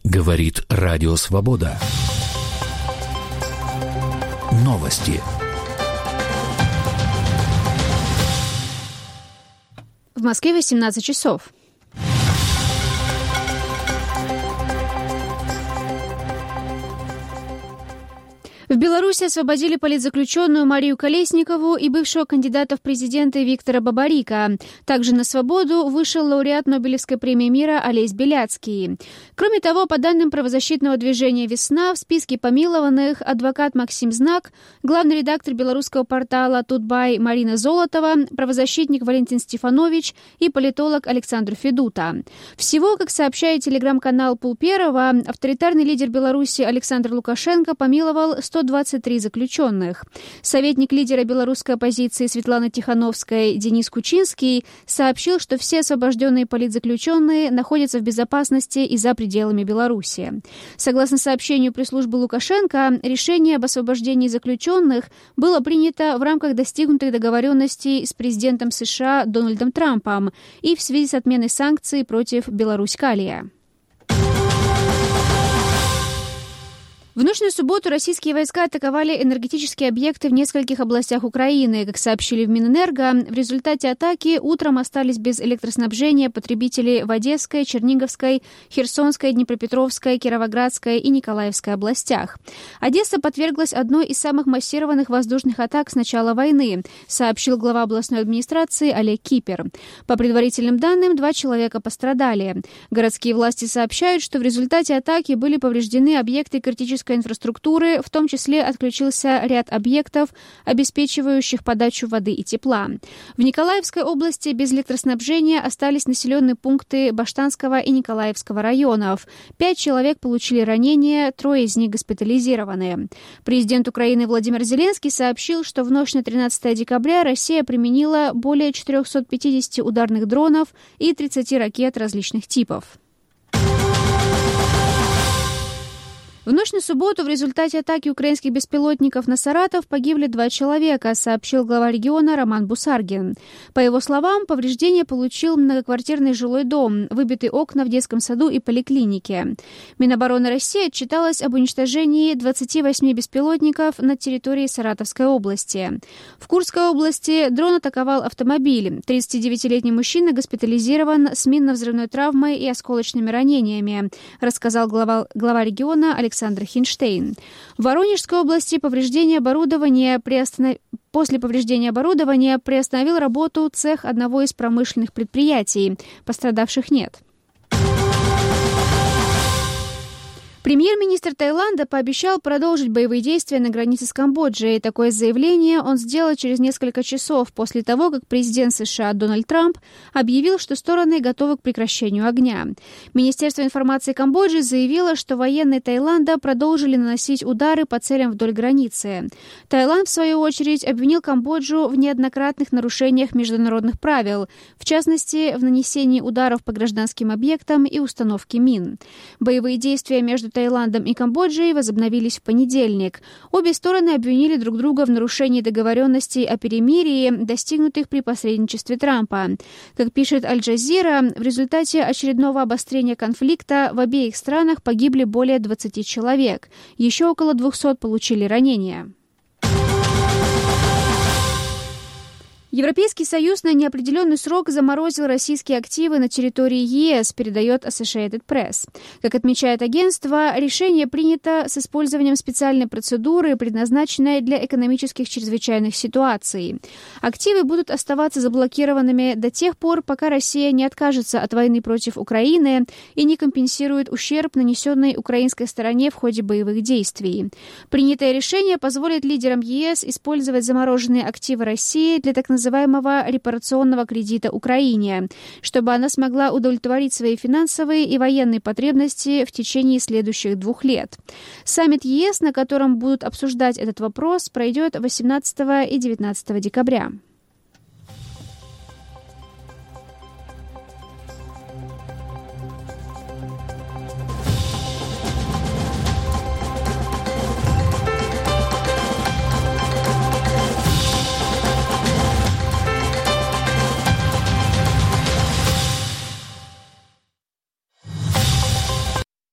Говорит Радио Свобода. Новости. В Москве 18 часов. В Беларуси освободили политзаключенную Марию Колесникову и бывшего кандидата в президенты Виктора Бабарика. Также на свободу вышел лауреат Нобелевской премии мира Олесь Беляцкий. Кроме того, по данным правозащитного движения «Весна», в списке помилованных адвокат Максим Знак, главный редактор белорусского портала «Тутбай» Марина Золотова, правозащитник Валентин Стефанович и политолог Александр Федута. Всего, как сообщает телеграм-канал Пулперова, авторитарный лидер Беларуси Александр Лукашенко помиловал 123 заключенных. Советник лидера белорусской оппозиции Светланы Тихановской Денис Кучинский сообщил, что все освобожденные политзаключенные находятся в безопасности и за пределами Беларуси. Согласно сообщению пресс-службы Лукашенко, решение об освобождении заключенных было принято в рамках достигнутых договоренностей с президентом США Дональдом Трампом и в связи с отменой санкций против Беларусь-Калия. В ночную субботу российские войска атаковали энергетические объекты в нескольких областях Украины. Как сообщили в Минэнерго, в результате атаки утром остались без электроснабжения потребители в Одесской, Черниговской, Херсонской, Днепропетровской, Кировоградской и Николаевской областях. Одесса подверглась одной из самых массированных воздушных атак с начала войны, сообщил глава областной администрации Олег Кипер. По предварительным данным, 2 человека пострадали. Городские власти сообщают, что в результате атаки были повреждены объекты критической инфраструктуры, в том числе отключился ряд объектов, обеспечивающих подачу воды и тепла. В Николаевской области без электроснабжения остались населенные пункты Баштанского и Николаевского районов. 5 человек получили ранения, 3 из них госпитализированы. Президент Украины Владимир Зеленский сообщил, что в ночь на 13 декабря Россия применила более 450 ударных дронов и 30 ракет различных типов. В ночь на субботу в результате атаки украинских беспилотников на Саратов погибли 2 человека, сообщил глава региона Роман Бусаргин. По его словам, повреждения получил многоквартирный жилой дом, выбиты окна в детском саду и поликлинике. Минобороны России отчиталась об уничтожении 28 беспилотников на территории Саратовской области. В Курской области дрон атаковал автомобиль. 39-летний мужчина госпитализирован с минно-взрывной травмой и осколочными ранениями, рассказал глава региона Александр Хинштейн. В Воронежской области после повреждения оборудования приостановил работу цех одного из промышленных предприятий. Пострадавших нет. Премьер-министр Таиланда пообещал продолжить боевые действия на границе с Камбоджей. Такое заявление он сделал через несколько часов после того, как президент США Дональд Трамп объявил, что стороны готовы к прекращению огня. Министерство информации Камбоджи заявило, что военные Таиланда продолжили наносить удары по целям вдоль границы. Таиланд, в свою очередь, обвинил Камбоджу в неоднократных нарушениях международных правил, в частности, в нанесении ударов по гражданским объектам и установке мин. Боевые действия между Таиландом и Камбоджей возобновились в понедельник. Обе стороны обвинили друг друга в нарушении договоренностей о перемирии, достигнутых при посредничестве Трампа. Как пишет Аль-Джазира, в результате очередного обострения конфликта в обеих странах погибли более 20 человек. Еще около 200 получили ранения. Европейский Союз на неопределенный срок заморозил российские активы на территории ЕС, передает Associated Press. Как отмечает агентство, решение принято с использованием специальной процедуры, предназначенной для экономических чрезвычайных ситуаций. Активы будут оставаться заблокированными до тех пор, пока Россия не откажется от войны против Украины и не компенсирует ущерб, нанесенный украинской стороне в ходе боевых действий. Принятое решение позволит лидерам ЕС использовать замороженные активы России для так называемого репарационного кредита Украине, чтобы она смогла удовлетворить свои финансовые и военные потребности в течение следующих 2 лет. Саммит ЕС, на котором будут обсуждать этот вопрос, пройдет 18 и 19 декабря.